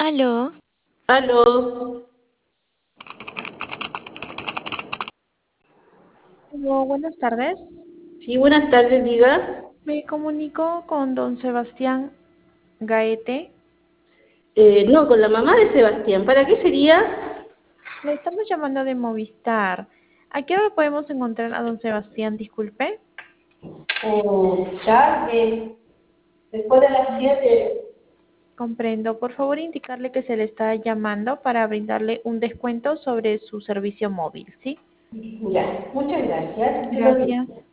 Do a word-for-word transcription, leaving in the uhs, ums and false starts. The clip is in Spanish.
Aló, Aló. aló, buenas tardes. Sí, buenas tardes, diga. Me comunico con don Sebastián Gaete. Eh, no, con la mamá de Sebastián. ¿Para qué sería? Le estamos llamando de Movistar. ¿A qué hora podemos encontrar a don Sebastián? Disculpe. Eh, tarde, después de las siete. Comprendo. Por favor, indicarle que se le está llamando para brindarle un descuento sobre su servicio móvil, ¿sí? Ya, muchas gracias. Yo lo- Gracias.